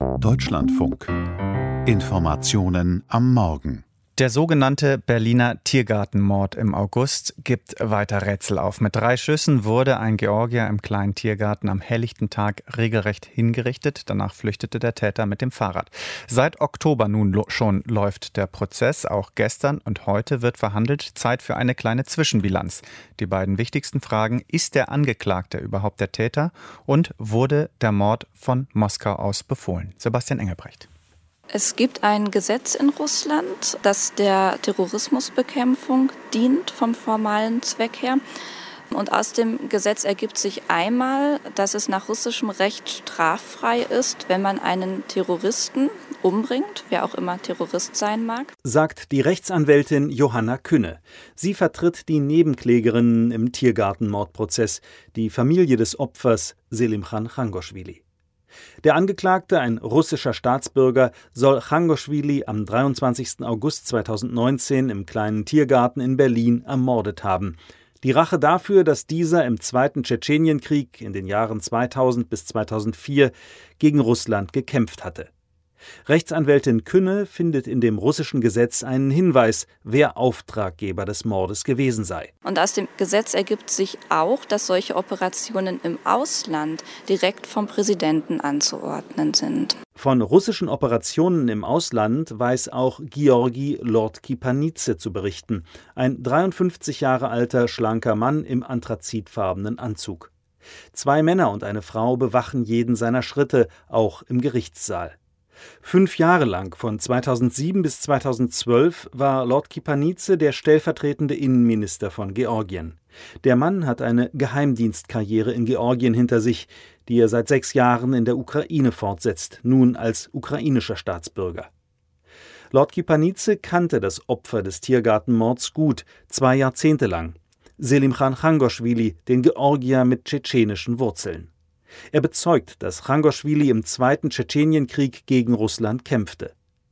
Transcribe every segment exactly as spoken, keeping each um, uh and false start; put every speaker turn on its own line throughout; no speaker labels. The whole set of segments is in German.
Deutschlandfunk. Informationen am Morgen.
Der sogenannte Berliner Tiergartenmord im August gibt weiter Rätsel auf. Mit drei Schüssen wurde ein Georgier im kleinen Tiergarten am helllichten Tag regelrecht hingerichtet. Danach flüchtete der Täter mit dem Fahrrad. Seit Oktober nun lo- schon läuft der Prozess. Auch gestern und heute wird verhandelt. Zeit für eine kleine Zwischenbilanz. Die beiden wichtigsten Fragen: Ist der Angeklagte überhaupt der Täter? Und wurde der Mord von Moskau aus befohlen? Sebastian Engelbrecht.
Es gibt ein Gesetz in Russland, das der Terrorismusbekämpfung dient vom formalen Zweck her. Und aus dem Gesetz ergibt sich einmal, dass es nach russischem Recht straffrei ist, wenn man einen Terroristen umbringt, wer auch immer Terrorist sein mag.
Sagt die Rechtsanwältin Johanna Künne. Sie vertritt die Nebenklägerinnen im Tiergartenmordprozess, die Familie des Opfers Selimkhan Changoschwili. Der Angeklagte, ein russischer Staatsbürger, soll Changoschwili am dreiundzwanzigsten August zweitausendneunzehn im kleinen Tiergarten in Berlin ermordet haben. Die Rache dafür, dass dieser im Zweiten Tschetschenienkrieg in den Jahren zweitausend bis zweitausendvier gegen Russland gekämpft hatte. Rechtsanwältin Künne findet in dem russischen Gesetz einen Hinweis, wer Auftraggeber des Mordes gewesen sei.
Und aus dem Gesetz ergibt sich auch, dass solche Operationen im Ausland direkt vom Präsidenten anzuordnen sind.
Von russischen Operationen im Ausland weiß auch Georgi Lord-Kipanidze zu berichten, ein dreiundfünfzig Jahre alter, schlanker Mann im anthrazitfarbenen Anzug. Zwei Männer und eine Frau bewachen jeden seiner Schritte, auch im Gerichtssaal. Fünf Jahre lang, von zweitausendsieben bis zweitausendzwölf, war Lord-Kipanidze der stellvertretende Innenminister von Georgien. Der Mann hat eine Geheimdienstkarriere in Georgien hinter sich, die er seit sechs Jahren in der Ukraine fortsetzt, nun als ukrainischer Staatsbürger. Lord-Kipanidze kannte das Opfer des Tiergartenmords gut, zwei Jahrzehnte lang. Selimkhan Changoschwili, den Georgier mit tschetschenischen Wurzeln. Er bezeugt, dass Changoschwili im Zweiten Tschetschenienkrieg gegen Russland kämpfte.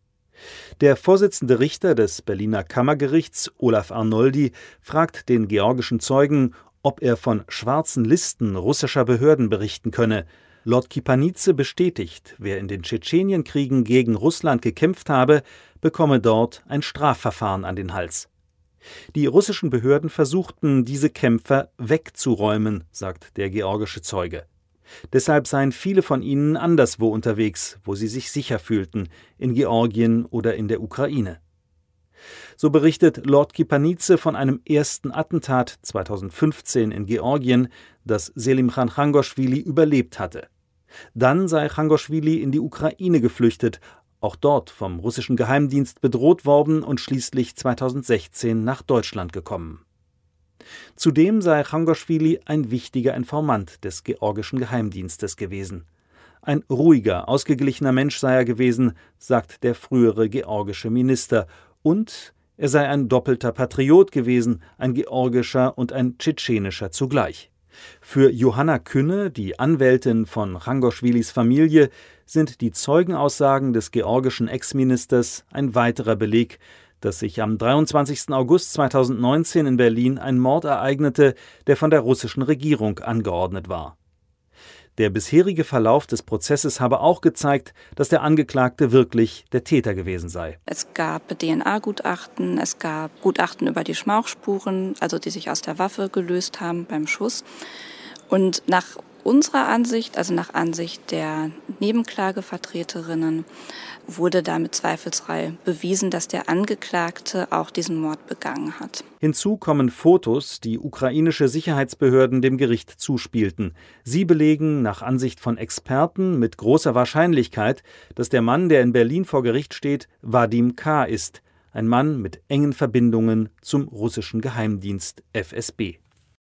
Der Vorsitzende Richter des Berliner Kammergerichts, Olaf Arnoldi, fragt den georgischen Zeugen, ob er von schwarzen Listen russischer Behörden berichten könne. Lord-Kipanidze bestätigt, wer in den Tschetschenienkriegen gegen Russland gekämpft habe, bekomme dort ein Strafverfahren an den Hals. Die russischen Behörden versuchten, diese Kämpfer wegzuräumen, sagt der georgische Zeuge. Deshalb seien viele von ihnen anderswo unterwegs, wo sie sich sicher fühlten, in Georgien oder in der Ukraine. So berichtet Lord-Kipanidze von einem ersten Attentat zweitausendfünfzehn in Georgien, das Selimkhan Changoschwili überlebt hatte. Dann sei Changoschwili in die Ukraine geflüchtet, auch dort vom russischen Geheimdienst bedroht worden und schließlich zweitausendsechzehn nach Deutschland gekommen. Zudem sei Changoschwili ein wichtiger Informant des georgischen Geheimdienstes gewesen. Ein ruhiger, ausgeglichener Mensch sei er gewesen, sagt der frühere georgische Minister. Und er sei ein doppelter Patriot gewesen, ein georgischer und ein tschetschenischer zugleich. Für Johanna Künne, die Anwältin von Changoschwilis Familie, sind die Zeugenaussagen des georgischen Ex-Ministers ein weiterer Beleg, dass sich am dreiundzwanzigsten August zweitausendneunzehn in Berlin ein Mord ereignete, der von der russischen Regierung angeordnet war. Der bisherige Verlauf des Prozesses habe auch gezeigt, dass der Angeklagte wirklich der Täter gewesen sei.
Es gab D N A-Gutachten, es gab Gutachten über die Schmauchspuren, also die sich aus der Waffe gelöst haben beim Schuss. Und nach unserer Ansicht, also nach Ansicht der Nebenklagevertreterinnen, wurde damit zweifelsfrei bewiesen, dass der Angeklagte auch diesen Mord begangen hat.
Hinzu kommen Fotos, die ukrainische Sicherheitsbehörden dem Gericht zuspielten. Sie belegen nach Ansicht von Experten mit großer Wahrscheinlichkeit, dass der Mann, der in Berlin vor Gericht steht, Wadim K. ist, ein Mann mit engen Verbindungen zum russischen Geheimdienst F S B.